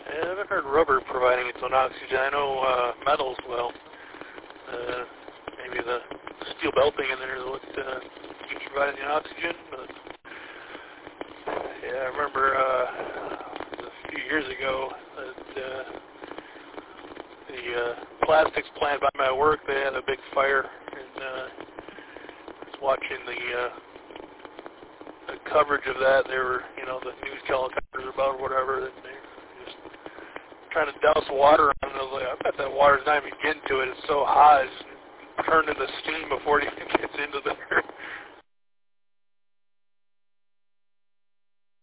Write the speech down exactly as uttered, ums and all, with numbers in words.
I haven't heard rubber providing its own oxygen. I know uh, metals will. Uh, maybe the steel belting in there is what uh, keeps providing the oxygen. But yeah, I remember uh, a few years ago that uh, the uh, plastics plant by my work, they had a big fire, and uh, I was watching the, uh, the coverage of that. They were, you know, the news helicopters about whatever, and they were just trying to douse water on it. I was like, I bet that water's not even getting to it. It's so hot, it's turned into steam before it even gets into there.